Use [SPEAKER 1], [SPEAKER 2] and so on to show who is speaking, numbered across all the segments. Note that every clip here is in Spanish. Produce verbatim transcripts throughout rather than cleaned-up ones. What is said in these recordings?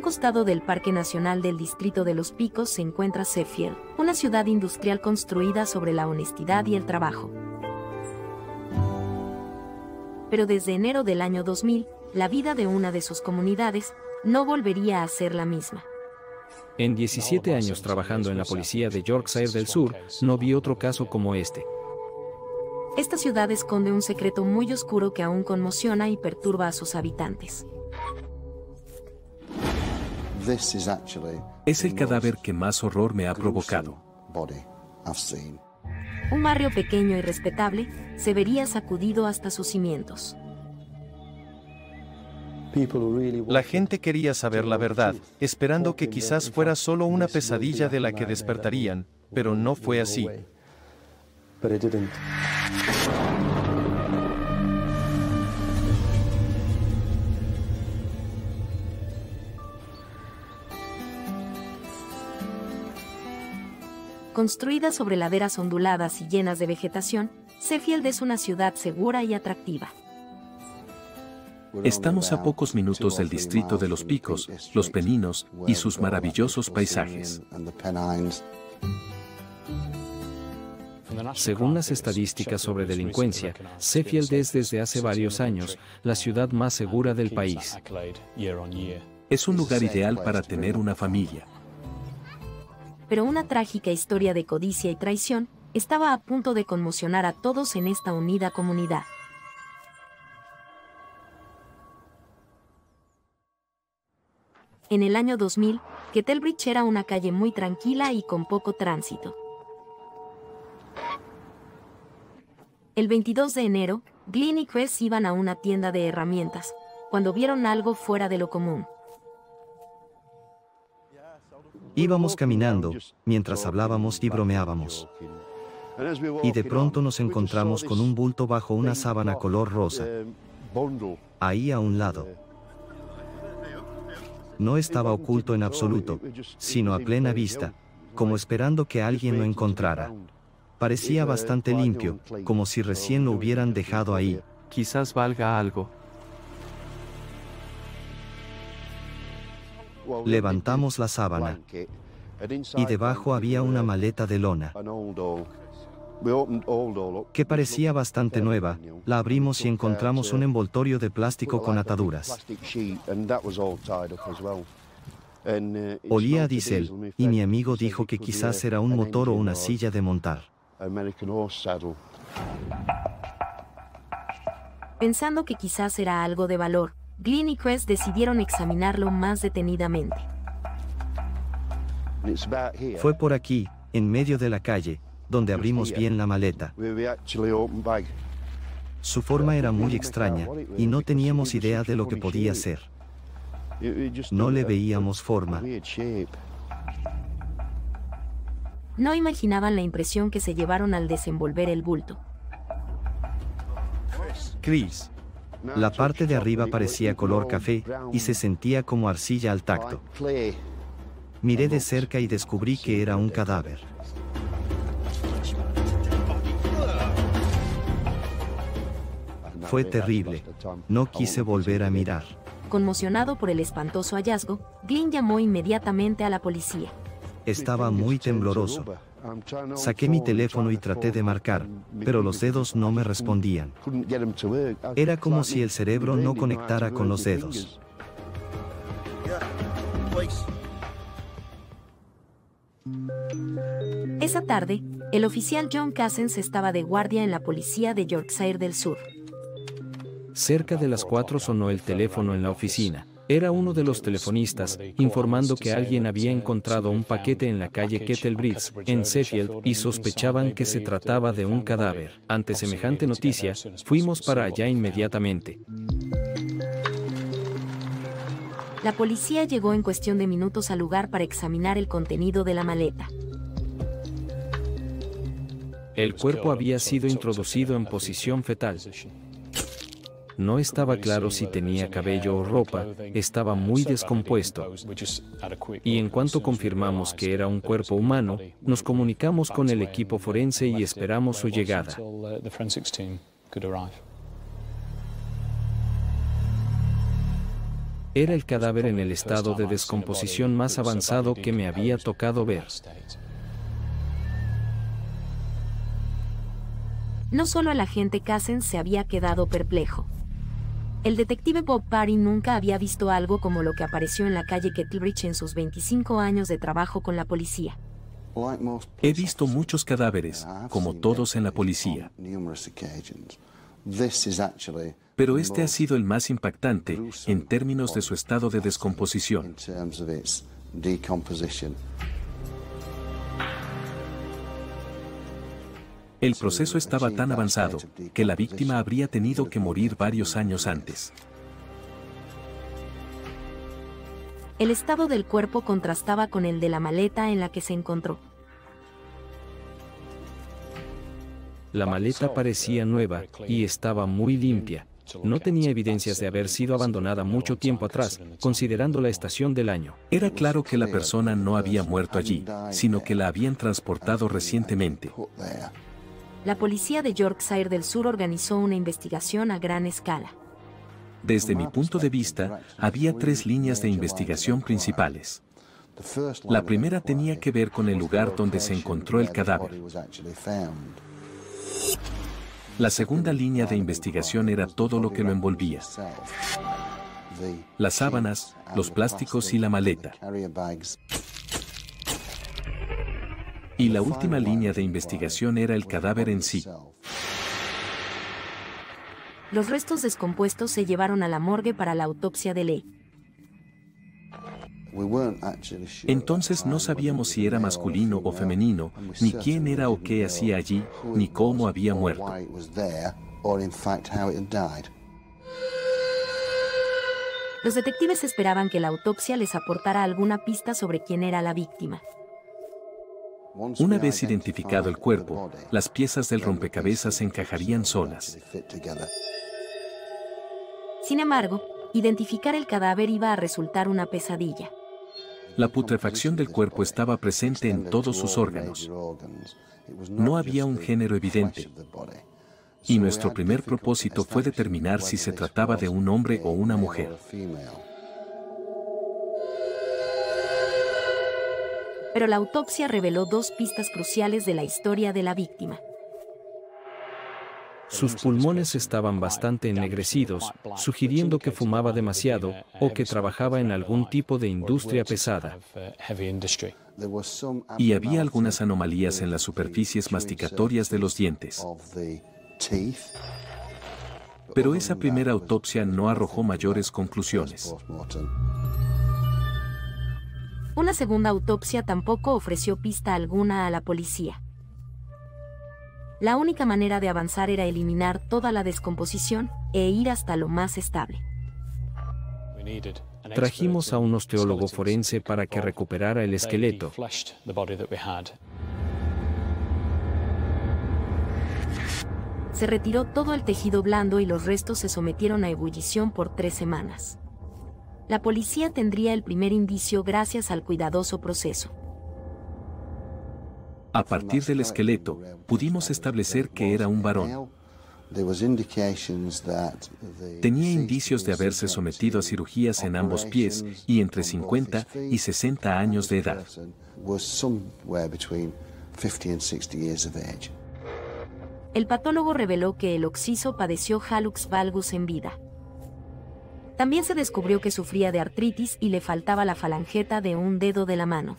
[SPEAKER 1] costado del Parque Nacional del Distrito de los Picos se encuentra Sheffield, una ciudad industrial construida sobre la honestidad y el trabajo. Pero desde enero del año dos mil, la vida de una de sus comunidades no volvería a ser la misma.
[SPEAKER 2] En diecisiete años trabajando en la policía de Yorkshire del Sur, no vi otro caso como este.
[SPEAKER 1] Esta ciudad esconde un secreto muy oscuro que aún conmociona y perturba a sus habitantes.
[SPEAKER 3] Es el cadáver que más horror me ha provocado.
[SPEAKER 1] Un barrio pequeño y respetable se vería sacudido hasta sus cimientos.
[SPEAKER 4] La gente quería saber la verdad, esperando que quizás fuera solo una pesadilla de la que despertarían, pero no fue así.
[SPEAKER 1] Construida sobre laderas onduladas y llenas de vegetación, Sheffield es una ciudad segura y atractiva.
[SPEAKER 3] Estamos a pocos minutos del distrito de los Picos, los Peninos y sus maravillosos paisajes.
[SPEAKER 2] Según las estadísticas sobre delincuencia, Sheffield es desde hace varios años la ciudad más segura del país.
[SPEAKER 3] Es un lugar ideal para tener una familia.
[SPEAKER 1] Pero una trágica historia de codicia y traición estaba a punto de conmocionar a todos en esta unida comunidad. En el año dos mil, Kettlebridge era una calle muy tranquila y con poco tránsito. El veintidós de enero, Glynn y Chris iban a una tienda de herramientas, cuando vieron algo fuera de lo común.
[SPEAKER 5] Íbamos caminando, mientras hablábamos y bromeábamos. Y de pronto nos encontramos con un bulto bajo una sábana color rosa. Ahí a un lado. No estaba oculto en absoluto, sino a plena vista, como esperando que alguien lo encontrara. Parecía bastante limpio, como si recién lo hubieran dejado ahí.
[SPEAKER 2] Quizás valga algo.
[SPEAKER 5] Levantamos la sábana, y debajo había una maleta de lona, que parecía bastante nueva. La abrimos y encontramos un envoltorio de plástico con ataduras. Olía a diésel, y mi amigo dijo que quizás era un motor o una silla de montar.
[SPEAKER 1] Pensando que quizás era algo de valor, Glynn y Chris decidieron examinarlo más detenidamente.
[SPEAKER 5] Fue por aquí, en medio de la calle, donde abrimos bien la maleta. Su forma era muy extraña, y no teníamos idea de lo que podía ser. No le veíamos forma.
[SPEAKER 1] No imaginaban la impresión que se llevaron al desenvolver el bulto.
[SPEAKER 4] Chris.
[SPEAKER 5] La parte de arriba parecía color café, y se sentía como arcilla al tacto. Miré de cerca y descubrí que era un cadáver. Fue terrible. No quise volver a mirar.
[SPEAKER 1] Conmocionado por el espantoso hallazgo, Glynn llamó inmediatamente a la policía.
[SPEAKER 5] Estaba muy tembloroso. Saqué mi teléfono y traté de marcar, pero los dedos no me respondían. Era como si el cerebro no conectara con los dedos.
[SPEAKER 1] Esa tarde, el oficial John Cousins estaba de guardia en la policía de Yorkshire del Sur.
[SPEAKER 2] Cerca de las cuatro sonó el teléfono en la oficina. Era uno de los telefonistas, informando que alguien había encontrado un paquete en la calle Kettlebridge, en Sheffield, y sospechaban que se trataba de un cadáver. Ante semejante noticia, fuimos para allá inmediatamente.
[SPEAKER 1] La policía llegó en cuestión de minutos al lugar para examinar el contenido de la maleta.
[SPEAKER 2] El cuerpo había sido introducido en posición fetal. No estaba claro si tenía cabello o ropa, estaba muy descompuesto. Y en cuanto confirmamos que era un cuerpo humano, nos comunicamos con el equipo forense y esperamos su llegada. Era el cadáver en el estado de descomposición más avanzado que me había tocado ver.
[SPEAKER 1] No solo el agente Cassen se había quedado perplejo. El detective Bob Parry nunca había visto algo como lo que apareció en la calle Kettlebridge en sus veinticinco años de trabajo con la policía.
[SPEAKER 3] He visto muchos cadáveres, como todos en la policía. Pero este ha sido el más impactante en términos de su estado de descomposición. El proceso estaba tan avanzado que la víctima habría tenido que morir varios años antes.
[SPEAKER 1] El estado del cuerpo contrastaba con el de la maleta en la que se encontró.
[SPEAKER 2] La maleta parecía nueva y estaba muy limpia. No tenía evidencias de haber sido abandonada mucho tiempo atrás, considerando la estación del año.
[SPEAKER 3] Era claro que la persona no había muerto allí, sino que la habían transportado recientemente.
[SPEAKER 1] La policía de Yorkshire del Sur organizó una investigación a gran escala.
[SPEAKER 3] Desde mi punto de vista, había tres líneas de investigación principales. La primera tenía que ver con el lugar donde se encontró el cadáver. La segunda línea de investigación era todo lo que lo envolvía: las sábanas, los plásticos y la maleta. Y la última línea de investigación era el cadáver en sí.
[SPEAKER 1] Los restos descompuestos se llevaron a la morgue para la autopsia de ley.
[SPEAKER 3] Entonces no sabíamos si era masculino o femenino, ni quién era o qué hacía allí, ni cómo había muerto.
[SPEAKER 1] Los detectives esperaban que la autopsia les aportara alguna pista sobre quién era la víctima.
[SPEAKER 3] Una vez identificado el cuerpo, las piezas del rompecabezas se encajarían solas.
[SPEAKER 1] Sin embargo, identificar el cadáver iba a resultar una pesadilla.
[SPEAKER 3] La putrefacción del cuerpo estaba presente en todos sus órganos. No había un género evidente. Y nuestro primer propósito fue determinar si se trataba de un hombre o una mujer.
[SPEAKER 1] Pero la autopsia reveló dos pistas cruciales de la historia de la víctima.
[SPEAKER 2] Sus pulmones estaban bastante ennegrecidos, sugiriendo que fumaba demasiado o que trabajaba en algún tipo de industria pesada.
[SPEAKER 3] Y había algunas anomalías en las superficies masticatorias de los dientes. Pero esa primera autopsia no arrojó mayores conclusiones.
[SPEAKER 1] Una segunda autopsia tampoco ofreció pista alguna a la policía. La única manera de avanzar era eliminar toda la descomposición e ir hasta lo más estable.
[SPEAKER 2] Trajimos a un osteólogo forense para que recuperara el esqueleto.
[SPEAKER 1] Se retiró todo el tejido blando y los restos se sometieron a ebullición por tres semanas. La policía tendría el primer indicio gracias al cuidadoso proceso.
[SPEAKER 3] A partir del esqueleto, pudimos establecer que era un varón. Tenía indicios de haberse sometido a cirugías en ambos pies y entre cincuenta y sesenta años de edad.
[SPEAKER 1] El patólogo reveló que el occiso padeció hallux valgus en vida. También se descubrió que sufría de artritis y le faltaba la falangeta de un dedo de la mano.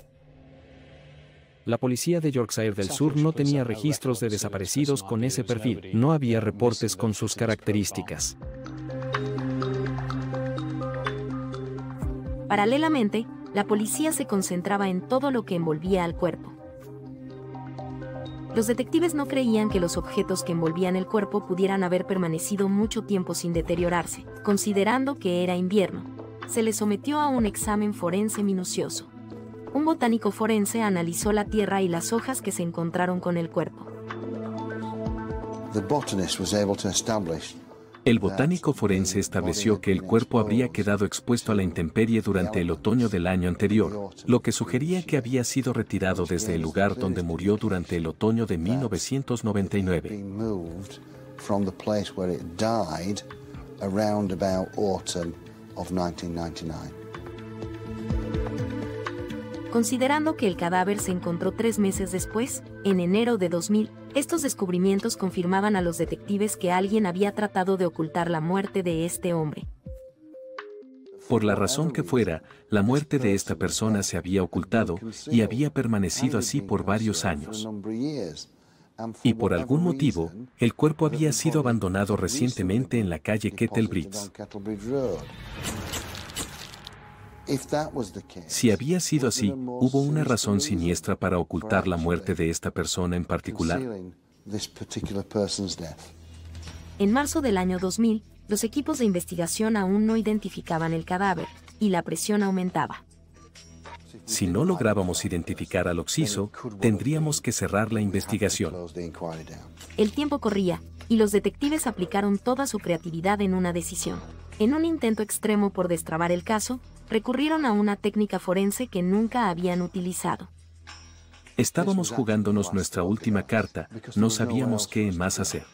[SPEAKER 2] La policía de Yorkshire del Sur no tenía registros de desaparecidos con ese perfil. No había reportes con sus características.
[SPEAKER 1] Paralelamente, la policía se concentraba en todo lo que envolvía al cuerpo. Los detectives no creían que los objetos que envolvían el cuerpo pudieran haber permanecido mucho tiempo sin deteriorarse. Considerando que era invierno, se le sometió a un examen forense minucioso. Un botánico forense analizó la tierra y las hojas que se encontraron con el cuerpo.
[SPEAKER 3] El botánico forense estableció que el cuerpo habría quedado expuesto a la intemperie durante el otoño del año anterior, lo que sugería que había sido retirado desde el lugar donde murió durante el otoño de mil novecientos noventa y nueve.
[SPEAKER 1] Considerando que el cadáver se encontró tres meses después, en enero de dos mil, estos descubrimientos confirmaban a los detectives que alguien había tratado de ocultar la muerte de este hombre.
[SPEAKER 3] Por la razón que fuera, la muerte de esta persona se había ocultado y había permanecido así por varios años. Y por algún motivo, el cuerpo había sido abandonado recientemente en la calle Kettle Bridge. Si había sido así, ¿hubo una razón siniestra para ocultar la muerte de esta persona en particular?
[SPEAKER 1] En marzo del año dos mil, los equipos de investigación aún no identificaban el cadáver, y la presión aumentaba.
[SPEAKER 3] Si no lográbamos identificar al occiso, tendríamos que cerrar la investigación.
[SPEAKER 1] El tiempo corría, y los detectives aplicaron toda su creatividad en una decisión. En un intento extremo por destrabar el caso, recurrieron a una técnica forense que nunca habían utilizado.
[SPEAKER 3] Estábamos jugándonos nuestra última carta, no sabíamos qué más hacer.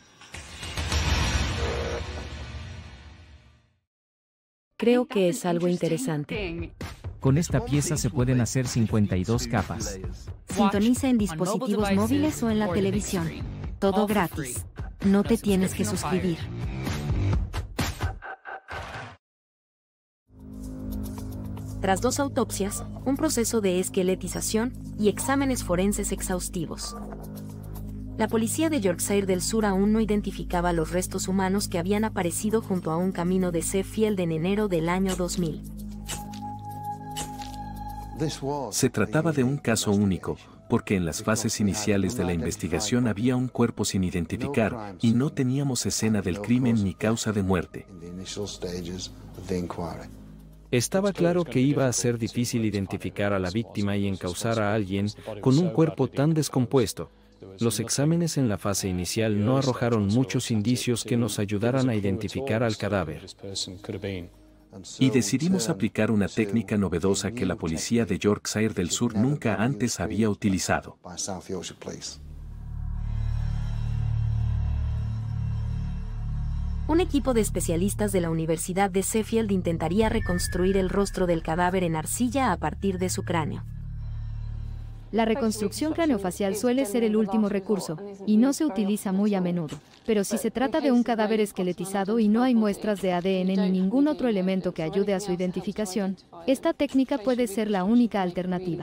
[SPEAKER 1] Creo que es algo interesante.
[SPEAKER 6] Con esta pieza se pueden hacer cincuenta y dos capas.
[SPEAKER 1] Sintoniza en dispositivos móviles o en la televisión. Todo gratis. No te tienes que suscribir. Tras dos autopsias, un proceso de esqueletización y exámenes forenses exhaustivos, la policía de Yorkshire del Sur aún no identificaba los restos humanos que habían aparecido junto a un camino de Sheffield en enero del año dos mil.
[SPEAKER 3] Se trataba de un caso único, porque en las fases iniciales de la investigación había un cuerpo sin identificar y no teníamos escena del crimen ni causa de muerte.
[SPEAKER 2] Estaba claro que iba a ser difícil identificar a la víctima y encausar a alguien con un cuerpo tan descompuesto. Los exámenes en la fase inicial no arrojaron muchos indicios que nos ayudaran a identificar al cadáver.
[SPEAKER 3] Y decidimos aplicar una técnica novedosa que la policía de Yorkshire del Sur nunca antes había utilizado.
[SPEAKER 1] Un equipo de especialistas de la Universidad de Sheffield intentaría reconstruir el rostro del cadáver en arcilla a partir de su cráneo.
[SPEAKER 7] La reconstrucción craneofacial suele ser el último recurso, y no se utiliza muy a menudo. Pero si se trata de un cadáver esqueletizado y no hay muestras de A D N ni ningún otro elemento que ayude a su identificación, esta técnica puede ser la única alternativa.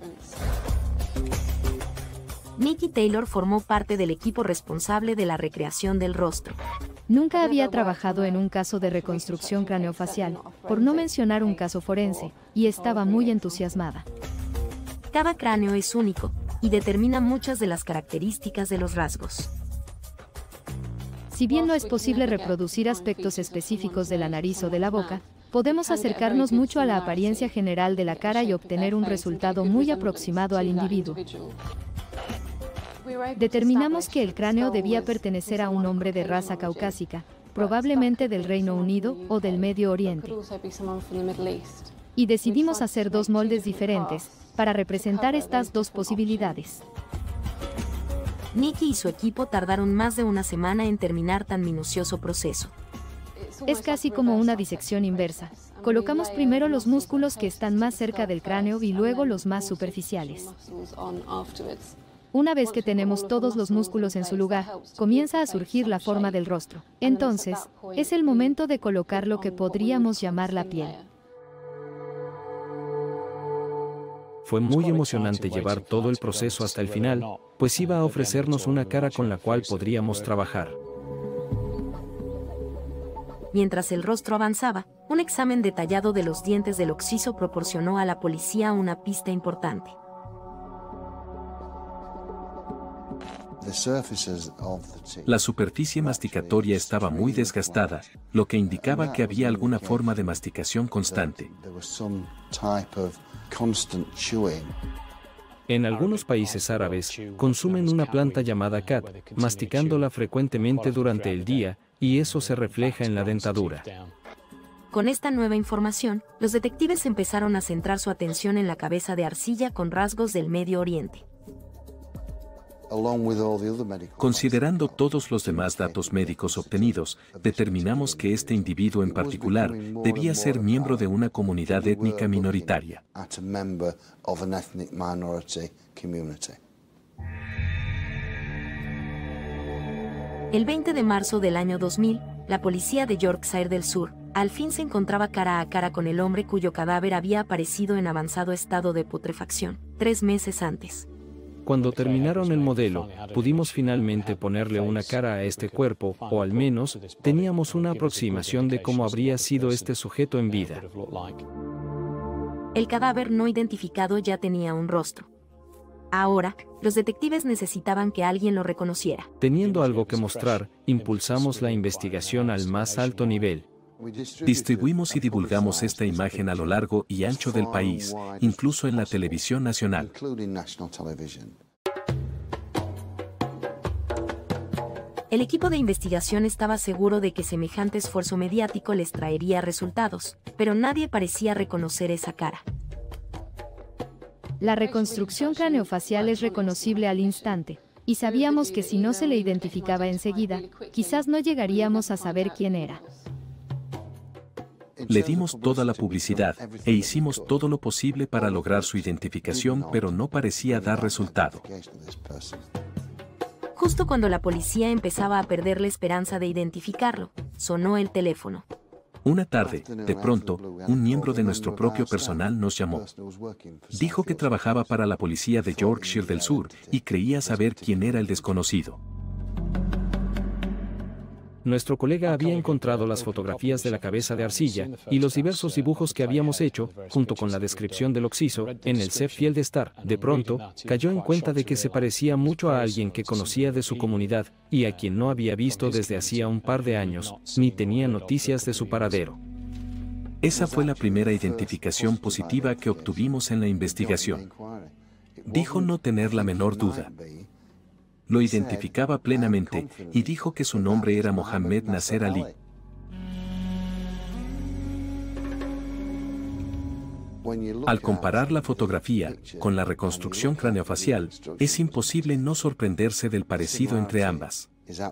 [SPEAKER 1] Nikki Taylor formó parte del equipo responsable de la recreación del rostro.
[SPEAKER 7] Nunca había trabajado en un caso de reconstrucción craneofacial, por no mencionar un caso forense, y estaba muy entusiasmada.
[SPEAKER 1] Cada cráneo es único, y determina muchas de las características de los rasgos.
[SPEAKER 7] Si bien no es posible reproducir aspectos específicos de la nariz o de la boca, podemos acercarnos mucho a la apariencia general de la cara y obtener un resultado muy aproximado al individuo. Determinamos que el cráneo debía pertenecer a un hombre de raza caucásica, probablemente del Reino Unido o del Medio Oriente. Y decidimos hacer dos moldes diferentes, para representar estas dos posibilidades.
[SPEAKER 1] Nikki y su equipo tardaron más de una semana en terminar tan minucioso proceso.
[SPEAKER 7] Es casi como una disección inversa. Colocamos primero los músculos que están más cerca del cráneo y luego los más superficiales. Una vez que tenemos todos los músculos en su lugar, comienza a surgir la forma del rostro. Entonces, es el momento de colocar lo que podríamos llamar la piel.
[SPEAKER 2] Fue muy emocionante llevar todo el proceso hasta el final, pues iba a ofrecernos una cara con la cual podríamos trabajar.
[SPEAKER 1] Mientras el rostro avanzaba, un examen detallado de los dientes del occiso proporcionó a la policía una pista importante.
[SPEAKER 3] La superficie masticatoria estaba muy desgastada, lo que indicaba que había alguna forma de masticación constante.
[SPEAKER 2] En algunos países árabes, consumen una planta llamada khat, masticándola frecuentemente durante el día, y eso se refleja en la dentadura.
[SPEAKER 1] Con esta nueva información, los detectives empezaron a centrar su atención en la cabeza de arcilla con rasgos del Medio Oriente.
[SPEAKER 3] Considerando todos los demás datos médicos obtenidos, determinamos que este individuo en particular debía ser miembro de una comunidad étnica minoritaria.
[SPEAKER 1] El veinte de marzo del año dos mil, la policía de Yorkshire del Sur, al fin se encontraba cara a cara con el hombre cuyo cadáver había aparecido en avanzado estado de putrefacción, tres meses antes.
[SPEAKER 2] Cuando terminaron el modelo, pudimos finalmente ponerle una cara a este cuerpo, o al menos, teníamos una aproximación de cómo habría sido este sujeto en vida.
[SPEAKER 1] El cadáver no identificado ya tenía un rostro. Ahora, los detectives necesitaban que alguien lo reconociera.
[SPEAKER 2] Teniendo algo que mostrar, impulsamos la investigación al más alto nivel.
[SPEAKER 3] Distribuimos y divulgamos esta imagen a lo largo y ancho del país, incluso en la televisión nacional.
[SPEAKER 1] El equipo de investigación estaba seguro de que semejante esfuerzo mediático les traería resultados, pero nadie parecía reconocer esa cara.
[SPEAKER 7] La reconstrucción craneofacial es reconocible al instante, y sabíamos que si no se le identificaba enseguida, quizás no llegaríamos a saber quién era.
[SPEAKER 3] Le dimos toda la publicidad, e hicimos todo lo posible para lograr su identificación, pero no parecía dar resultado.
[SPEAKER 1] Justo cuando la policía empezaba a perder la esperanza de identificarlo, sonó el teléfono.
[SPEAKER 3] Una tarde, de pronto, un miembro de nuestro propio personal nos llamó. Dijo que trabajaba para la policía de Yorkshire del Sur y creía saber quién era el desconocido.
[SPEAKER 2] Nuestro colega había encontrado las fotografías de la cabeza de arcilla y los diversos dibujos que habíamos hecho, junto con la descripción del occiso, en el Sheffield Star. De pronto, cayó en cuenta de que se parecía mucho a alguien que conocía de su comunidad y a quien no había visto desde hacía un par de años, ni tenía noticias de su paradero.
[SPEAKER 3] Esa fue la primera identificación positiva que obtuvimos en la investigación. Dijo no tener la menor duda. Lo identificaba plenamente y dijo que su nombre era Mohammed Nasser Ali. Al comparar la fotografía con la reconstrucción craneofacial, es imposible no sorprenderse del parecido entre ambas.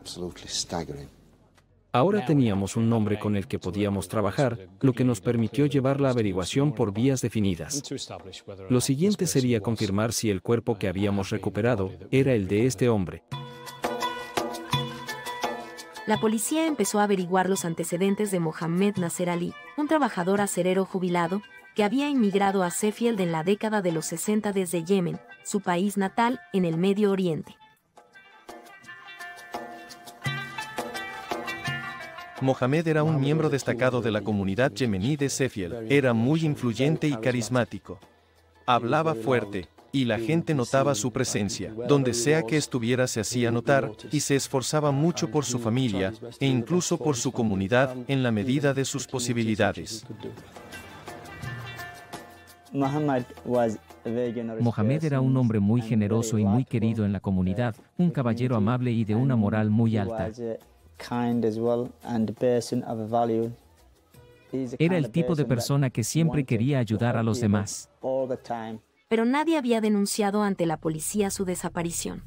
[SPEAKER 2] Ahora teníamos un nombre con el que podíamos trabajar, lo que nos permitió llevar la averiguación por vías definidas. Lo siguiente sería confirmar si el cuerpo que habíamos recuperado era el de este hombre.
[SPEAKER 1] La policía empezó a averiguar los antecedentes de Mohammed Nasser Ali, un trabajador acerero jubilado, que había inmigrado a Sheffield en la década de los sesenta desde Yemen, su país natal, en el Medio Oriente.
[SPEAKER 4] Mohammed era un miembro destacado de la comunidad yemení de Sheffield. Era muy influyente y carismático. Hablaba fuerte, y la gente notaba su presencia. Donde sea que estuviera se hacía notar, y se esforzaba mucho por su familia, e incluso por su comunidad, en la medida de sus posibilidades.
[SPEAKER 6] Mohammed era un hombre muy generoso y muy querido en la comunidad, un caballero amable y de una moral muy alta. Era el tipo de persona que siempre quería ayudar a los demás.
[SPEAKER 1] Pero nadie había denunciado ante la policía su desaparición.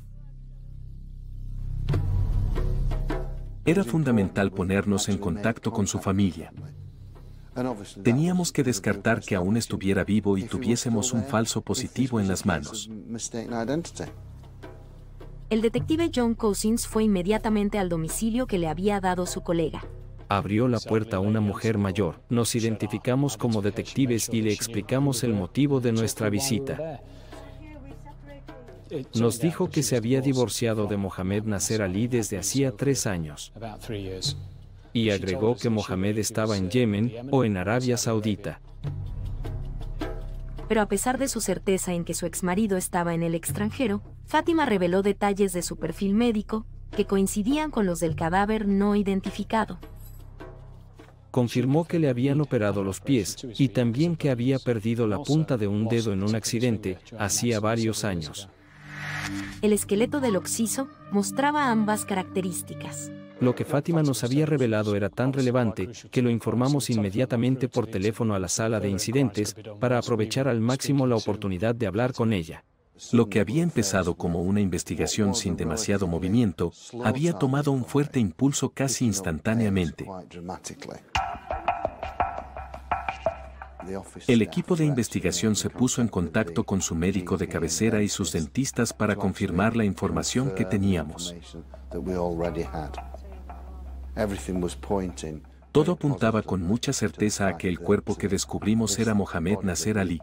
[SPEAKER 3] Era fundamental ponernos en contacto con su familia. Teníamos que descartar que aún estuviera vivo y tuviésemos un falso positivo en las manos.
[SPEAKER 1] El detective John Cousins fue inmediatamente al domicilio que le había dado su colega.
[SPEAKER 2] Abrió la puerta a una mujer mayor. Nos identificamos como detectives y le explicamos el motivo de nuestra visita. Nos dijo que se había divorciado de Mohammed Nasser Ali desde hacía tres años. Y agregó que Mohammed estaba en Yemen o en Arabia Saudita.
[SPEAKER 1] Pero a pesar de su certeza en que su exmarido estaba en el extranjero, Fátima reveló detalles de su perfil médico que coincidían con los del cadáver no identificado.
[SPEAKER 2] Confirmó que le habían operado los pies y también que había perdido la punta de un dedo en un accidente hacía varios años.
[SPEAKER 1] El esqueleto del occiso mostraba ambas características.
[SPEAKER 2] Lo que Fátima nos había revelado era tan relevante que lo informamos inmediatamente por teléfono a la sala de incidentes para aprovechar al máximo la oportunidad de hablar con ella.
[SPEAKER 3] Lo que había empezado como una investigación sin demasiado movimiento, había tomado un fuerte impulso casi instantáneamente. El equipo de investigación se puso en contacto con su médico de cabecera y sus dentistas para confirmar la información que teníamos. Todo apuntaba con mucha certeza a que el cuerpo que descubrimos era Mohamed Nasser Ali.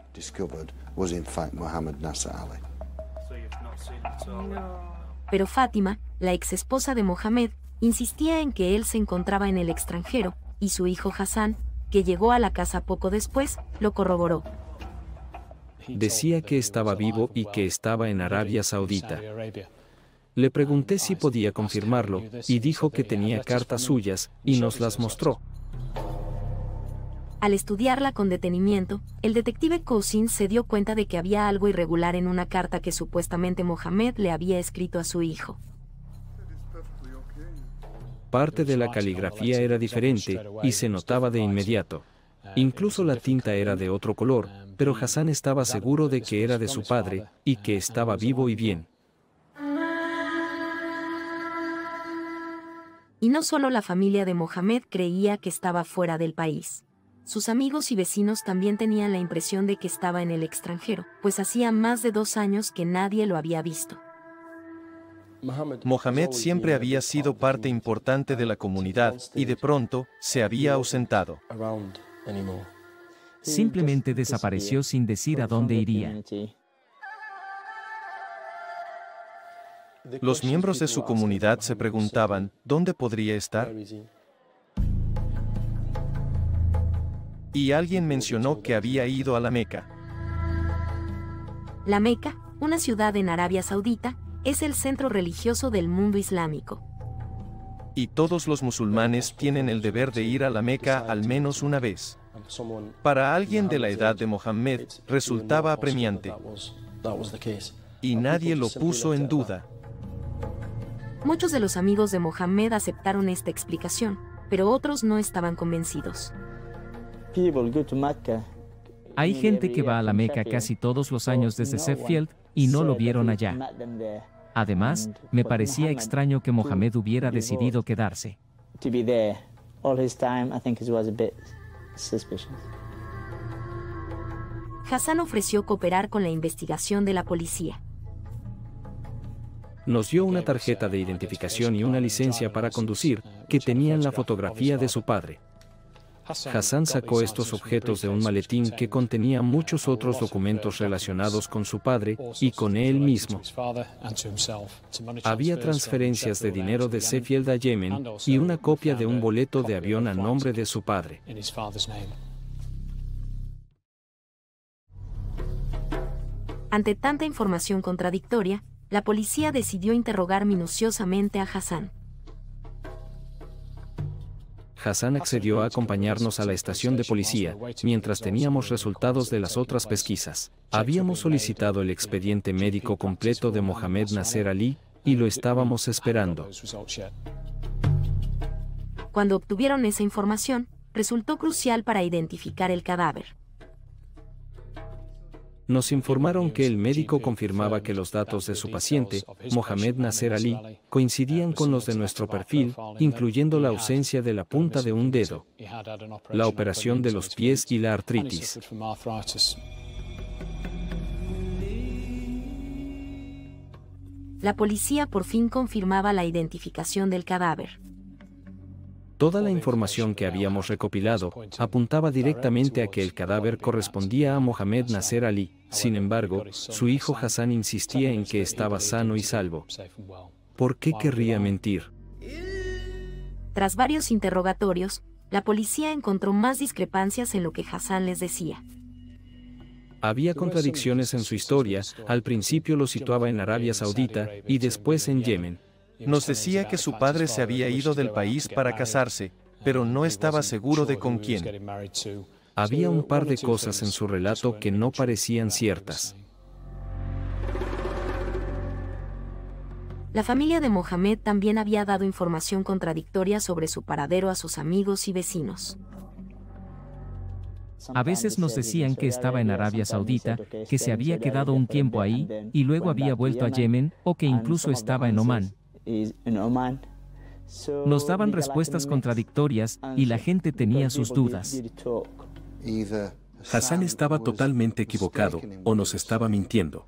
[SPEAKER 1] Pero Fátima, la ex esposa de Mohamed, insistía en que él se encontraba en el extranjero, y su hijo Hassan, que llegó a la casa poco después, lo corroboró.
[SPEAKER 2] Decía que estaba vivo y que estaba en Arabia Saudita. Le pregunté si podía confirmarlo, y dijo que tenía cartas suyas, y nos las mostró.
[SPEAKER 1] Al estudiarla con detenimiento, el detective Cousin se dio cuenta de que había algo irregular en una carta que supuestamente Mohamed le había escrito a su hijo.
[SPEAKER 2] Parte de la caligrafía era diferente, y se notaba de inmediato. Incluso la tinta era de otro color, pero Hassan estaba seguro de que era de su padre, y que estaba vivo y bien.
[SPEAKER 1] Y no solo la familia de Mohamed creía que estaba fuera del país. Sus amigos y vecinos también tenían la impresión de que estaba en el extranjero, pues hacía más de dos años que nadie lo había visto.
[SPEAKER 4] Mohamed siempre había sido parte importante de la comunidad y de pronto se había ausentado.
[SPEAKER 6] Simplemente desapareció sin decir a dónde iría.
[SPEAKER 4] Los miembros de su comunidad se preguntaban, ¿dónde podría estar? Y alguien mencionó que había ido a la Meca.
[SPEAKER 1] La Meca, una ciudad en Arabia Saudita, es el centro religioso del mundo islámico.
[SPEAKER 4] Y todos los musulmanes tienen el deber de ir a la Meca al menos una vez. Para alguien de la edad de Mohamed, resultaba apremiante. Y nadie lo puso en duda.
[SPEAKER 1] Muchos de los amigos de Mohamed aceptaron esta explicación, pero otros no estaban convencidos.
[SPEAKER 6] Hay gente que va a la Meca casi todos los años desde Sheffield y no lo vieron allá. Además, me parecía extraño que Mohamed hubiera decidido quedarse.
[SPEAKER 1] Hassan ofreció cooperar con la investigación de la policía.
[SPEAKER 2] Nos dio una tarjeta de identificación y una licencia para conducir, que tenían la fotografía de su padre. Hassan sacó estos objetos de un maletín que contenía muchos otros documentos relacionados con su padre y con él mismo. Había transferencias de dinero de Sheffield a Yemen y una copia de un boleto de avión a nombre de su padre.
[SPEAKER 1] Ante tanta información contradictoria, la policía decidió interrogar minuciosamente a Hassan.
[SPEAKER 2] Hassan accedió a acompañarnos a la estación de policía, mientras teníamos resultados de las otras pesquisas. Habíamos solicitado el expediente médico completo de Mohamed Nasser Ali, y lo estábamos esperando.
[SPEAKER 1] Cuando obtuvieron esa información, resultó crucial para identificar el cadáver.
[SPEAKER 2] Nos informaron que el médico confirmaba que los datos de su paciente, Mohamed Nasser Ali, coincidían con los de nuestro perfil, incluyendo la ausencia de la punta de un dedo, la operación de los pies y la artritis.
[SPEAKER 1] La policía por fin confirmaba la identificación del cadáver.
[SPEAKER 2] Toda la información que habíamos recopilado apuntaba directamente a que el cadáver correspondía a Mohamed Nasser Ali. Sin embargo, su hijo Hassan insistía en que estaba sano y salvo. ¿Por qué querría mentir?
[SPEAKER 1] Tras varios interrogatorios, la policía encontró más discrepancias en lo que Hassan les decía.
[SPEAKER 2] Había contradicciones en su historia. Al principio lo situaba en Arabia Saudita y después en Yemen.
[SPEAKER 4] Nos decía que su padre se había ido del país para casarse, pero no estaba seguro de con quién.
[SPEAKER 2] Había un par de cosas en su relato que no parecían ciertas.
[SPEAKER 1] La familia de Mohamed también había dado información contradictoria sobre su paradero a sus amigos y vecinos.
[SPEAKER 6] A veces nos decían que estaba en Arabia Saudita, que se había quedado un tiempo ahí, y luego había vuelto a Yemen, o que incluso estaba en Omán. Nos daban respuestas contradictorias, y la gente tenía sus dudas.
[SPEAKER 3] Hassan estaba totalmente equivocado, o nos estaba mintiendo.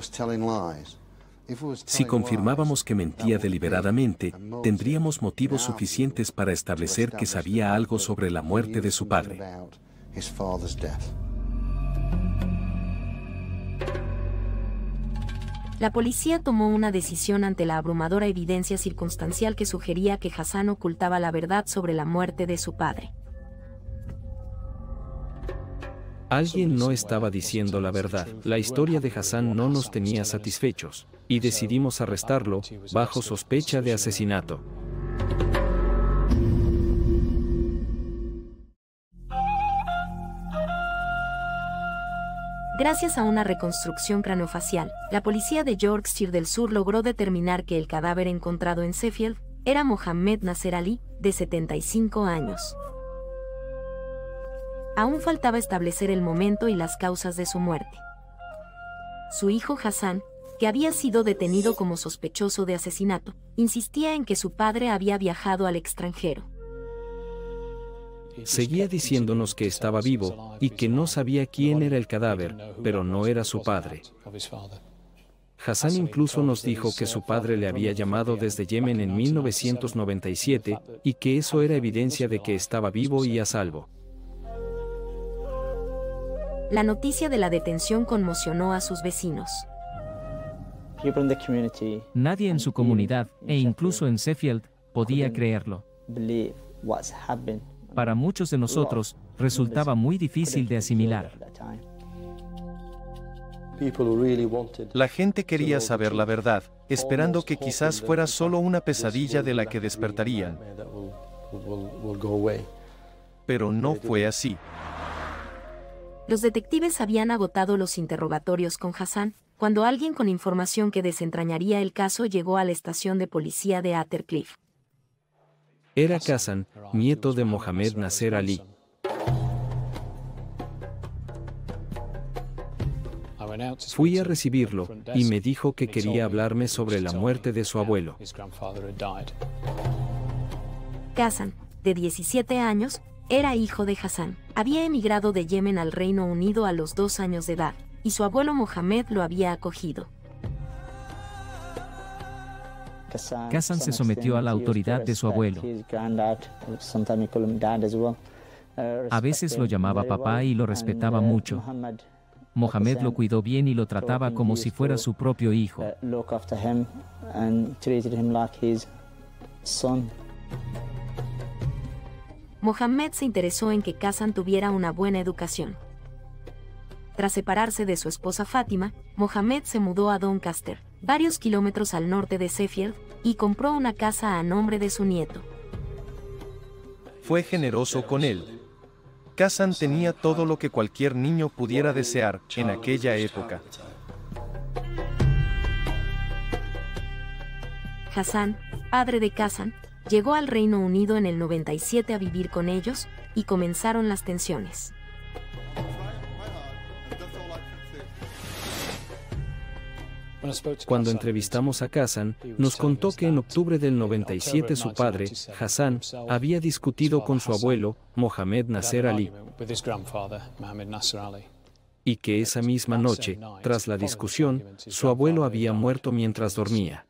[SPEAKER 3] Si confirmábamos que mentía deliberadamente, tendríamos motivos suficientes para establecer que sabía algo sobre la muerte de su padre.
[SPEAKER 1] La policía tomó una decisión ante la abrumadora evidencia circunstancial que sugería que Hassan ocultaba la verdad sobre la muerte de su padre.
[SPEAKER 2] Alguien no estaba diciendo la verdad. La historia de Hassan no nos tenía satisfechos, y decidimos arrestarlo, bajo sospecha de asesinato.
[SPEAKER 1] Gracias a una reconstrucción craneofacial, la policía de Yorkshire del Sur logró determinar que el cadáver encontrado en Sheffield era Mohammed Nasser Ali, de setenta y cinco años. Aún faltaba establecer el momento y las causas de su muerte. Su hijo Hassan, que había sido detenido como sospechoso de asesinato, insistía en que su padre había viajado al extranjero.
[SPEAKER 2] Seguía diciéndonos que estaba vivo y que no sabía quién era el cadáver, pero no era su padre. Hassan incluso nos dijo que su padre le había llamado desde Yemen en mil novecientos noventa y siete y que eso era evidencia de que estaba vivo y a salvo.
[SPEAKER 1] La noticia de la detención conmocionó a sus vecinos.
[SPEAKER 6] Nadie en su comunidad, e incluso en Sheffield, podía creerlo. Para muchos de nosotros, resultaba muy difícil de asimilar.
[SPEAKER 4] La gente quería saber la verdad, esperando que quizás fuera solo una pesadilla de la que despertarían. Pero no fue así.
[SPEAKER 1] Los detectives habían agotado los interrogatorios con Hassan, cuando alguien con información que desentrañaría el caso llegó a la estación de policía de Attercliffe.
[SPEAKER 2] Era Hassan, nieto de Mohammed Nasser Ali. Fui a recibirlo, y me dijo que quería hablarme sobre la muerte de su abuelo.
[SPEAKER 1] Hassan, de diecisiete años, era hijo de Hassan. Había emigrado de Yemen al Reino Unido a los dos años de edad, y su abuelo Mohammed lo había acogido.
[SPEAKER 6] Hassan se sometió a la autoridad de su abuelo. A veces lo llamaba papá y lo respetaba mucho. Mohammed lo cuidó bien y lo trataba como si fuera su propio hijo.
[SPEAKER 1] Mohammed se interesó en que Hassan tuviera una buena educación. Tras separarse de su esposa Fátima, Mohammed se mudó a Doncaster, varios kilómetros al norte de Sheffield, y compró una casa a nombre de su nieto.
[SPEAKER 4] Fue generoso con él. Hassan tenía todo lo que cualquier niño pudiera desear en aquella época.
[SPEAKER 1] Hassan, padre de Hassan, llegó al Reino Unido en el noventa y siete a vivir con ellos, y comenzaron las tensiones.
[SPEAKER 2] Cuando entrevistamos a Hassan, nos contó que en octubre del noventa y siete su padre, Hassan, había discutido con su abuelo, Mohammed Nasser Ali, y que esa misma noche, tras la discusión, su abuelo había muerto mientras dormía.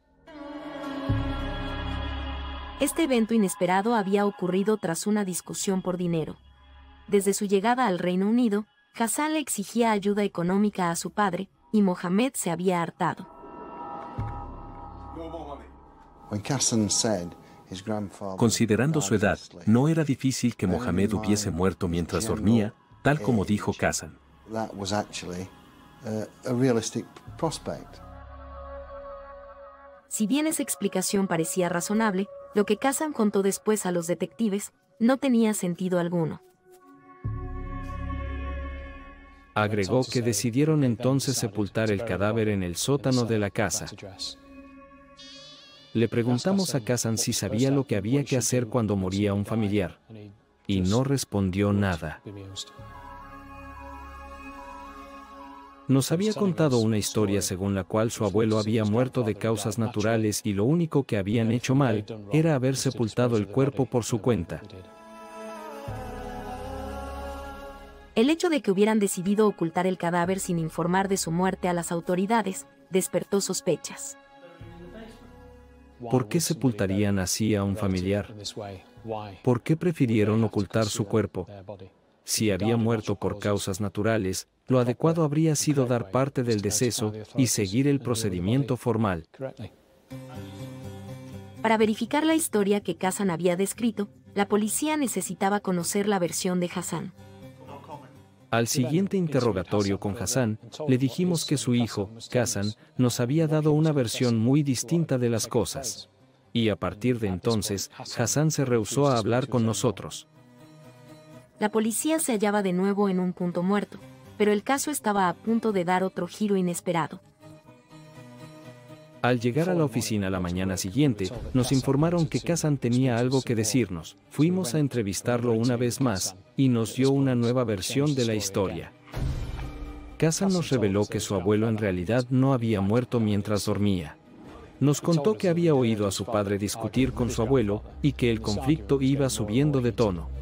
[SPEAKER 1] Este evento inesperado había ocurrido tras una discusión por dinero. Desde su llegada al Reino Unido, Hassan le exigía ayuda económica a su padre, y Mohammed se había hartado.
[SPEAKER 3] Considerando su edad, no era difícil que Mohammed hubiese muerto mientras dormía, tal como dijo Hassan.
[SPEAKER 1] Si bien esa explicación parecía razonable, lo que Hassan contó después a los detectives no tenía sentido alguno.
[SPEAKER 2] Agregó que decidieron entonces sepultar el cadáver en el sótano de la casa. Le preguntamos a Hassan si sabía lo que había que hacer cuando moría un familiar, y no respondió nada. Nos había contado una historia según la cual su abuelo había muerto de causas naturales y lo único que habían hecho mal era haber sepultado el cuerpo por su cuenta.
[SPEAKER 1] El hecho de que hubieran decidido ocultar el cadáver sin informar de su muerte a las autoridades despertó sospechas.
[SPEAKER 2] ¿Por qué sepultarían así a un familiar? ¿Por qué prefirieron ocultar su cuerpo? Si había muerto por causas naturales, lo adecuado habría sido dar parte del deceso y seguir el procedimiento formal.
[SPEAKER 1] Para verificar la historia que Kazan había descrito, la policía necesitaba conocer la versión de Hassan.
[SPEAKER 2] Al siguiente interrogatorio con Hassan, le dijimos que su hijo, Kazan, nos había dado una versión muy distinta de las cosas. Y a partir de entonces, Hassan se rehusó a hablar con nosotros.
[SPEAKER 1] La policía se hallaba de nuevo en un punto muerto, pero el caso estaba a punto de dar otro giro inesperado.
[SPEAKER 2] Al llegar a la oficina la mañana siguiente, nos informaron que Kazan tenía algo que decirnos. Fuimos a entrevistarlo una vez más, y nos dio una nueva versión de la historia. Kazan nos reveló que su abuelo en realidad no había muerto mientras dormía. Nos contó que había oído a su padre discutir con su abuelo, y que el conflicto iba subiendo de tono.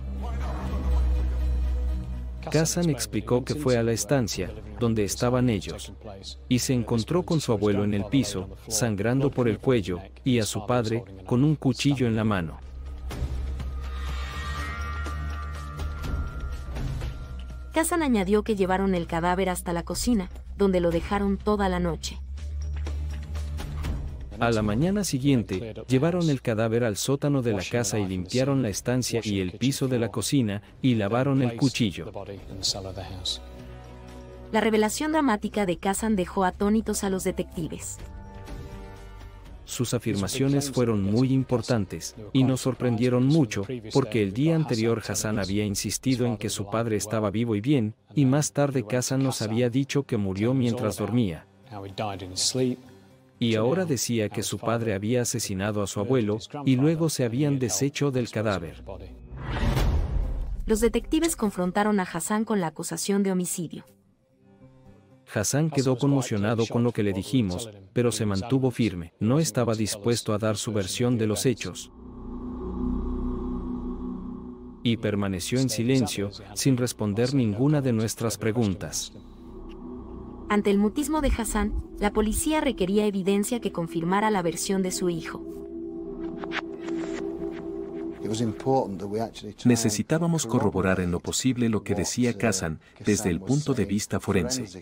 [SPEAKER 2] Kazan explicó que fue a la estancia, donde estaban ellos, y se encontró con su abuelo en el piso, sangrando por el cuello, y a su padre, con un cuchillo en la mano.
[SPEAKER 1] Kazan añadió que llevaron el cadáver hasta la cocina, donde lo dejaron toda la noche.
[SPEAKER 2] A la mañana siguiente, llevaron el cadáver al sótano de la casa y limpiaron la estancia y el piso de la cocina, y lavaron el cuchillo.
[SPEAKER 1] La revelación dramática de Kazan dejó atónitos a los detectives.
[SPEAKER 2] Sus afirmaciones fueron muy importantes, y nos sorprendieron mucho, porque el día anterior Hassan había insistido en que su padre estaba vivo y bien, y más tarde Kazan nos había dicho que murió mientras dormía. Y ahora decía que su padre había asesinado a su abuelo, y luego se habían deshecho del cadáver.
[SPEAKER 1] Los detectives confrontaron a Hassan con la acusación de homicidio.
[SPEAKER 2] Hassan quedó conmocionado con lo que le dijimos, pero se mantuvo firme. No estaba dispuesto a dar su versión de los hechos. Y permaneció en silencio, sin responder ninguna de nuestras preguntas.
[SPEAKER 1] Ante el mutismo de Hassan, la policía requería evidencia que confirmara la versión de su hijo.
[SPEAKER 3] Necesitábamos corroborar en lo posible lo que decía Kazan desde el punto de vista forense.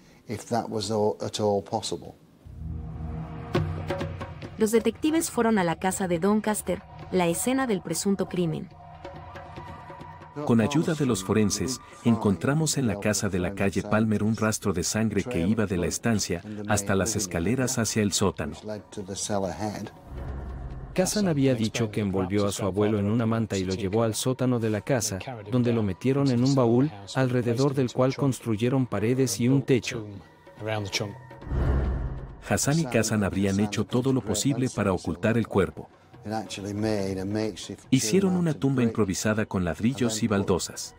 [SPEAKER 1] Los detectives fueron a la casa de Doncaster, la escena del presunto crimen.
[SPEAKER 3] Con ayuda de los forenses, encontramos en la casa de la calle Palmer un rastro de sangre que iba de la estancia hasta las escaleras hacia el sótano.
[SPEAKER 2] Kazan había dicho que envolvió a su abuelo en una manta y lo llevó al sótano de la casa, donde lo metieron en un baúl, alrededor del cual construyeron paredes y un techo.
[SPEAKER 3] Hassan y Kazan habrían hecho todo lo posible para ocultar el cuerpo. Hicieron una tumba improvisada con ladrillos y baldosas.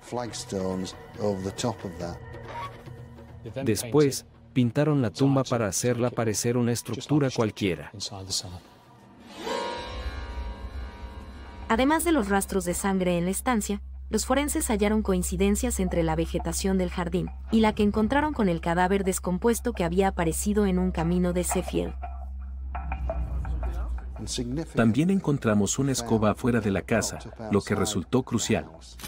[SPEAKER 2] Después, pintaron la tumba para hacerla parecer una estructura cualquiera.
[SPEAKER 1] Además de los rastros de sangre en la estancia, los forenses hallaron coincidencias entre la vegetación del jardín y la que encontraron con el cadáver descompuesto que había aparecido en un camino de Sheffield.
[SPEAKER 3] También encontramos una escoba afuera de la casa, lo que resultó crucial.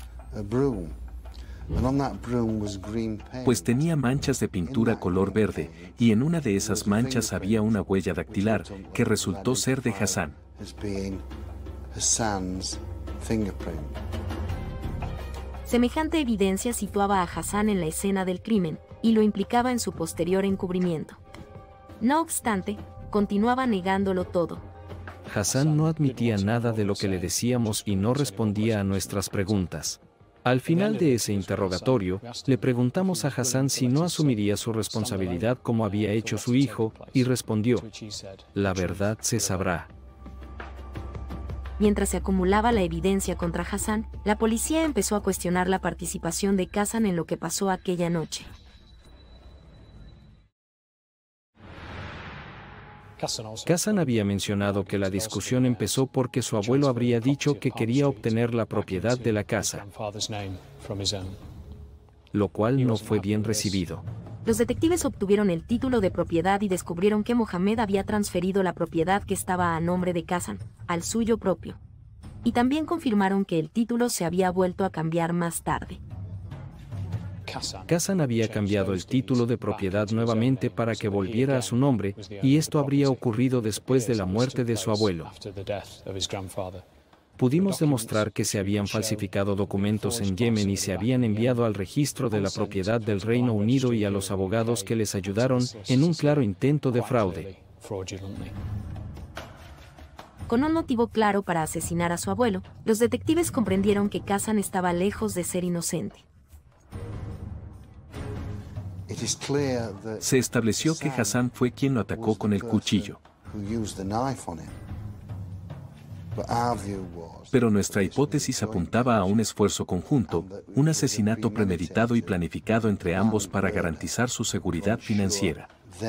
[SPEAKER 3] Pues tenía manchas de pintura color verde, y en una de esas manchas había una huella dactilar, que resultó ser de Hassan.
[SPEAKER 1] Semejante evidencia situaba a Hassan en la escena del crimen, y lo implicaba en su posterior encubrimiento. No obstante, continuaba negándolo todo.
[SPEAKER 2] Hassan no admitía nada de lo que le decíamos y no respondía a nuestras preguntas. Al final de ese interrogatorio, le preguntamos a Hassan si no asumiría su responsabilidad como había hecho su hijo, y respondió: "La verdad se sabrá".
[SPEAKER 1] Mientras se acumulaba la evidencia contra Hassan, la policía empezó a cuestionar la participación de Kazan en lo que pasó aquella noche.
[SPEAKER 2] Ghassan había mencionado que la discusión empezó porque su abuelo habría dicho que quería obtener la propiedad de la casa, lo cual no fue bien recibido.
[SPEAKER 1] Los detectives obtuvieron el título de propiedad y descubrieron que Mohamed había transferido la propiedad que estaba a nombre de Ghassan al suyo propio. Y también confirmaron que el título se había vuelto a cambiar más tarde.
[SPEAKER 2] Ghassan había cambiado el título de propiedad nuevamente para que volviera a su nombre, y esto habría ocurrido después de la muerte de su abuelo. Pudimos demostrar que se habían falsificado documentos en Yemen y se habían enviado al registro de la propiedad del Reino Unido y a los abogados que les ayudaron en un claro intento de fraude.
[SPEAKER 1] Con un motivo claro para asesinar a su abuelo, los detectives comprendieron que Ghassan estaba lejos de ser inocente.
[SPEAKER 3] Se estableció que Ghassan fue quien lo atacó con el cuchillo. Pero nuestra hipótesis apuntaba a un esfuerzo conjunto, un asesinato premeditado y planificado entre ambos para garantizar su seguridad financiera.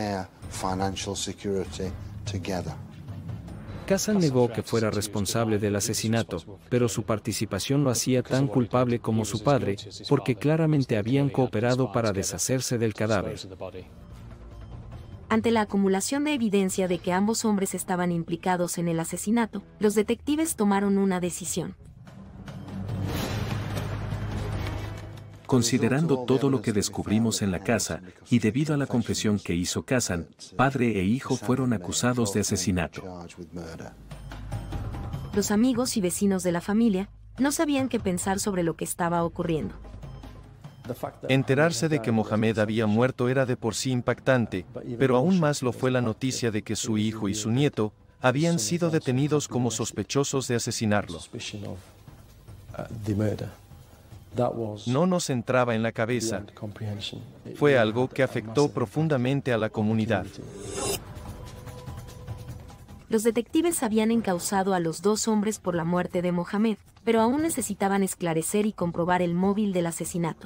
[SPEAKER 2] Ghassan negó que fuera responsable del asesinato, pero su participación lo hacía tan culpable como su padre, porque claramente habían cooperado para deshacerse del cadáver.
[SPEAKER 1] Ante la acumulación de evidencia de que ambos hombres estaban implicados en el asesinato, los detectives tomaron una decisión.
[SPEAKER 3] Considerando todo lo que descubrimos en la casa, y debido a la confesión que hizo Ghassan, padre e hijo fueron acusados de asesinato.
[SPEAKER 1] Los amigos y vecinos de la familia no sabían qué pensar sobre lo que estaba ocurriendo.
[SPEAKER 4] Enterarse de que Mohamed había muerto era de por sí impactante, pero aún más lo fue la noticia de que su hijo y su nieto habían sido detenidos como sospechosos de asesinarlo. No nos entraba en la cabeza. Fue algo que afectó profundamente a la comunidad.
[SPEAKER 1] Los detectives habían encausado a los dos hombres por la muerte de Mohamed, pero aún necesitaban esclarecer y comprobar el móvil del asesinato.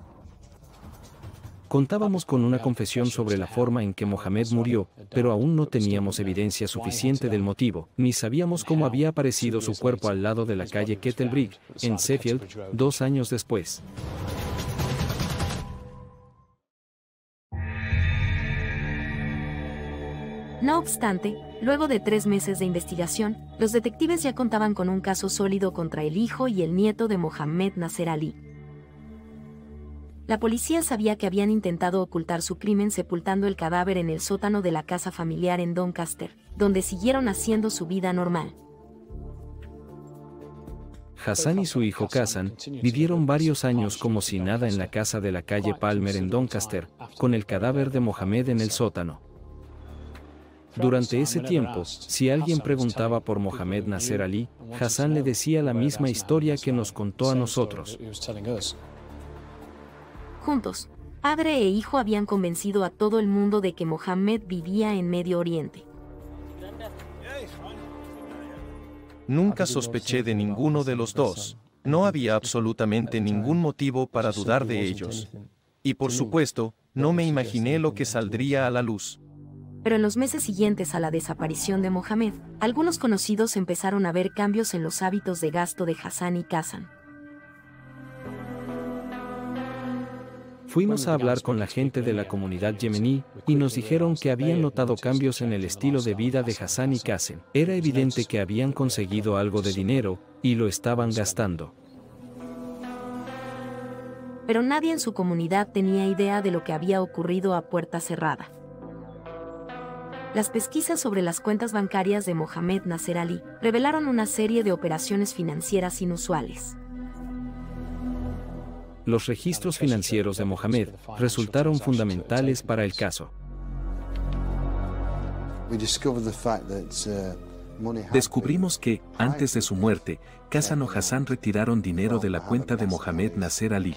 [SPEAKER 2] Contábamos con una confesión sobre la forma en que Mohamed murió, pero aún no teníamos evidencia suficiente del motivo, ni sabíamos cómo había aparecido su cuerpo al lado de la calle Kettlebrig, en Sheffield, dos años después.
[SPEAKER 1] No obstante, luego de tres meses de investigación, los detectives ya contaban con un caso sólido contra el hijo y el nieto de Mohamed Nasser Ali. La policía sabía que habían intentado ocultar su crimen sepultando el cadáver en el sótano de la casa familiar en Doncaster, donde siguieron haciendo su vida normal.
[SPEAKER 2] Ghassan y su hijo Ghassan vivieron varios años como si nada en la casa de la calle Palmer en Doncaster, con el cadáver de Mohamed en el sótano. Durante ese tiempo, si alguien preguntaba por Mohamed Nasser Ali, Ghassan le decía la misma historia que nos contó a nosotros.
[SPEAKER 1] Juntos, padre e hijo habían convencido a todo el mundo de que Mohamed vivía en Medio Oriente.
[SPEAKER 4] Nunca sospeché de ninguno de los dos. No había absolutamente ningún motivo para dudar de ellos. Y por supuesto, no me imaginé lo que saldría a la luz.
[SPEAKER 1] Pero en los meses siguientes a la desaparición de Mohamed, algunos conocidos empezaron a ver cambios en los hábitos de gasto de Ghassan y Ghassan.
[SPEAKER 2] Fuimos a hablar con la gente de la comunidad yemení y nos dijeron que habían notado cambios en el estilo de vida de Ghassan y Ghassan. Era evidente que habían conseguido algo de dinero y lo estaban gastando.
[SPEAKER 1] Pero nadie en su comunidad tenía idea de lo que había ocurrido a puerta cerrada. Las pesquisas sobre las cuentas bancarias de Mohamed Nasser Ali revelaron una serie de operaciones financieras inusuales.
[SPEAKER 2] Los registros financieros de Mohamed resultaron fundamentales para el caso.
[SPEAKER 3] Descubrimos que, antes de su muerte, Ghassan o Ghassan retiraron dinero de la cuenta de Mohamed Nasser Ali.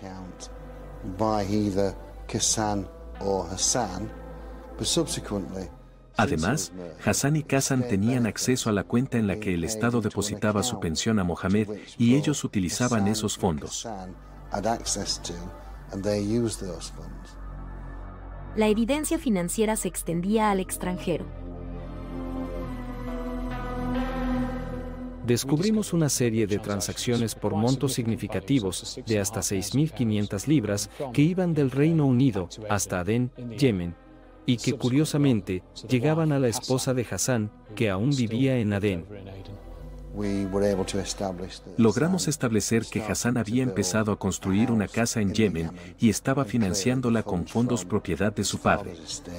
[SPEAKER 3] Además, Ghassan y Ghassan tenían acceso a la cuenta en la que el Estado depositaba su pensión a Mohamed y ellos utilizaban esos fondos.
[SPEAKER 1] La evidencia financiera se extendía al extranjero.
[SPEAKER 2] Descubrimos una serie de transacciones por montos significativos, de hasta seis mil quinientas libras, que iban del Reino Unido hasta Adén, Yemen, y que curiosamente llegaban a la esposa de Hassan, que aún vivía en Adén.
[SPEAKER 3] Logramos establecer que Hassan había empezado a construir una casa en Yemen y estaba financiándola con fondos propiedad de su padre.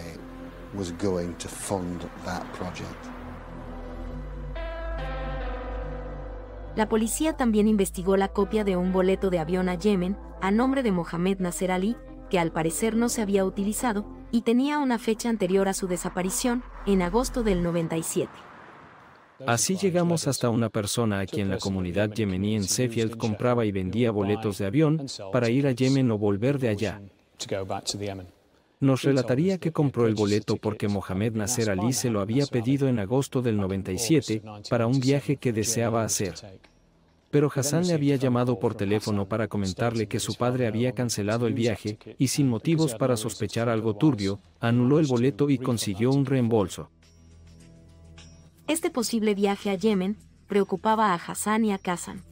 [SPEAKER 1] La policía también investigó la copia de un boleto de avión a Yemen, a nombre de Mohamed Nasser Ali, que al parecer no se había utilizado, y tenía una fecha anterior a su desaparición, en agosto del noventa y siete.
[SPEAKER 2] Así llegamos hasta una persona a quien la comunidad yemení en Sheffield compraba y vendía boletos de avión para ir a Yemen o volver de allá. Nos relataría que compró el boleto porque Mohamed Nasser Ali se lo había pedido en agosto del noventa y siete para un viaje que deseaba hacer. Pero Hassan le había llamado por teléfono para comentarle que su padre había cancelado el viaje y, sin motivos para sospechar algo turbio, anuló el boleto y consiguió un reembolso.
[SPEAKER 1] Este posible viaje a Yemen preocupaba a Hassan y a Kazan.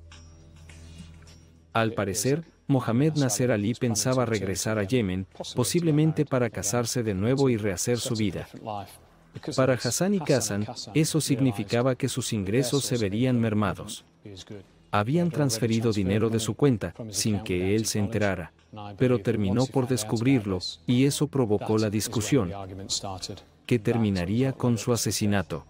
[SPEAKER 2] Al parecer, Mohamed Nasser Ali pensaba regresar a Yemen, posiblemente para casarse de nuevo y rehacer su vida. Para Hassan y Kazan, eso significaba que sus ingresos se verían mermados. Habían transferido dinero de su cuenta, sin que él se enterara, pero terminó por descubrirlo, y eso provocó la discusión, que terminaría con su asesinato.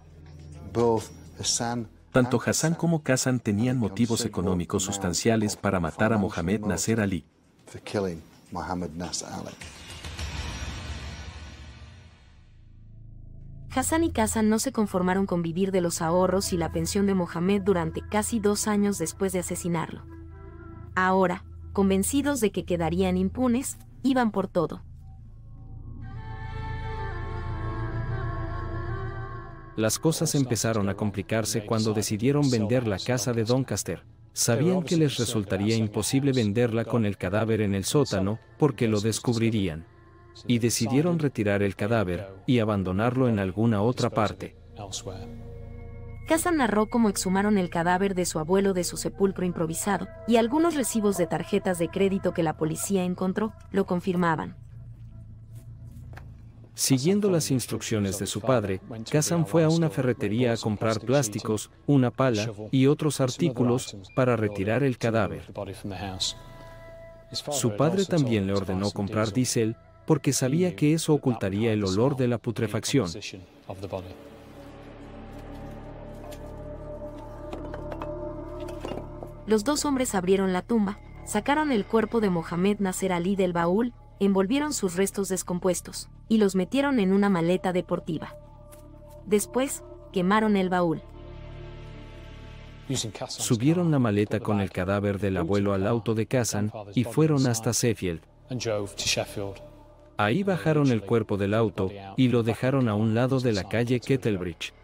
[SPEAKER 3] Tanto Hassan como Kazan tenían motivos económicos sustanciales para matar a Mohamed Nasser Ali.
[SPEAKER 1] Hassan y Kazan no se conformaron con vivir de los ahorros y la pensión de Mohamed durante casi dos años después de asesinarlo. Ahora, convencidos de que quedarían impunes, iban por todo.
[SPEAKER 2] Las cosas empezaron a complicarse cuando decidieron vender la casa de Doncaster. Sabían que les resultaría imposible venderla con el cadáver en el sótano, porque lo descubrirían. Y decidieron retirar el cadáver y abandonarlo en alguna otra parte.
[SPEAKER 1] Kazan narró cómo exhumaron el cadáver de su abuelo de su sepulcro improvisado, y algunos recibos de tarjetas de crédito que la policía encontró lo confirmaban.
[SPEAKER 2] Siguiendo las instrucciones de su padre, Kazan fue a una ferretería a comprar plásticos, una pala y otros artículos para retirar el cadáver. Su padre también le ordenó comprar diésel, porque sabía que eso ocultaría el olor de la putrefacción.
[SPEAKER 1] Los dos hombres abrieron la tumba, sacaron el cuerpo de Mohamed Nasser Ali del baúl, envolvieron sus restos descompuestos y los metieron en una maleta deportiva. Después, quemaron el baúl.
[SPEAKER 2] Subieron la maleta con el cadáver del abuelo al auto de Kazan y fueron hasta Sheffield. Ahí bajaron el cuerpo del auto y lo dejaron a un lado de la calle Kettlebridge.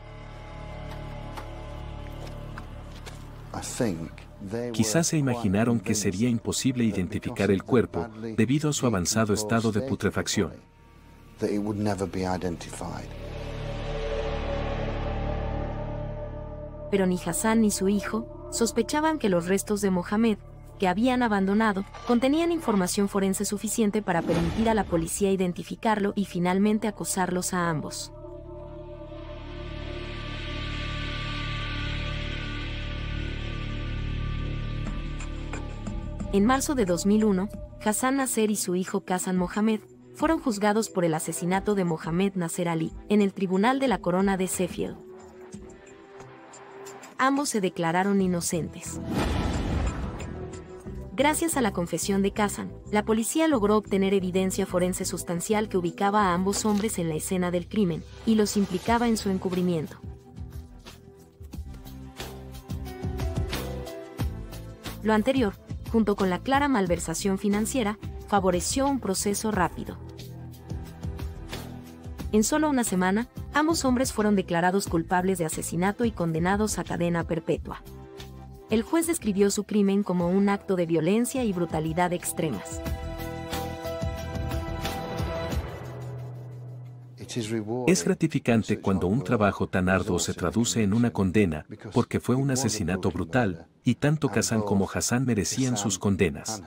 [SPEAKER 3] Quizás se imaginaron que sería imposible identificar el cuerpo debido a su avanzado estado de putrefacción.
[SPEAKER 1] Pero ni Hassan ni su hijo sospechaban que los restos de Mohamed, que habían abandonado, contenían información forense suficiente para permitir a la policía identificarlo y finalmente acusarlos a ambos. En marzo de dos mil uno, Hassan Nasser y su hijo Kazan Mohamed fueron juzgados por el asesinato de Mohamed Nasser Ali en el Tribunal de la Corona de Sheffield. Ambos se declararon inocentes. Gracias a la confesión de Kazan, la policía logró obtener evidencia forense sustancial que ubicaba a ambos hombres en la escena del crimen y los implicaba en su encubrimiento. Lo anterior, junto con la clara malversación financiera, favoreció un proceso rápido. En solo una semana, ambos hombres fueron declarados culpables de asesinato y condenados a cadena perpetua. El juez describió su crimen como un acto de violencia y brutalidad extremas.
[SPEAKER 3] Es gratificante cuando un trabajo tan arduo se traduce en una condena, porque fue un asesinato brutal, y tanto Ghassan como Hassan merecían sus condenas.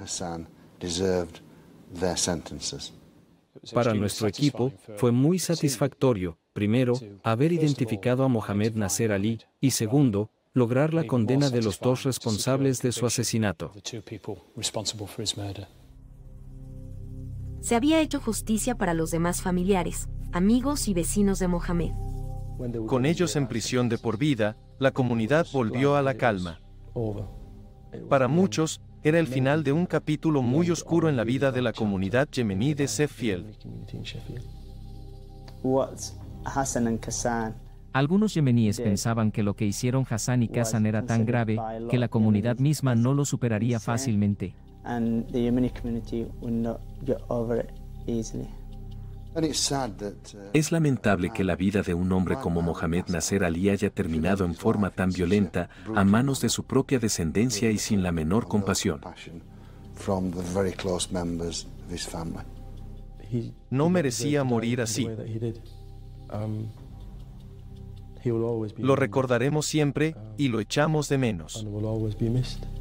[SPEAKER 2] Para nuestro equipo, fue muy satisfactorio, primero, haber identificado a Mohamed Nasser Ali, y segundo, lograr la condena de los dos responsables de su asesinato.
[SPEAKER 1] Se había hecho justicia para los demás familiares, amigos y vecinos de Mohamed.
[SPEAKER 4] Con ellos en prisión de por vida, la comunidad volvió a la calma. Para muchos, era el final de un capítulo muy oscuro en la vida de la comunidad yemení de Sheffield.
[SPEAKER 6] Algunos yemeníes pensaban que lo que hicieron Hassan y Ghassan era tan grave que la comunidad misma no lo superaría fácilmente.
[SPEAKER 3] Es lamentable que la vida de un hombre como Mohamed Nasser Ali haya terminado en forma tan violenta, a manos de su propia descendencia y sin la menor compasión.
[SPEAKER 4] No merecía morir así. Lo recordaremos siempre y lo echamos de menos.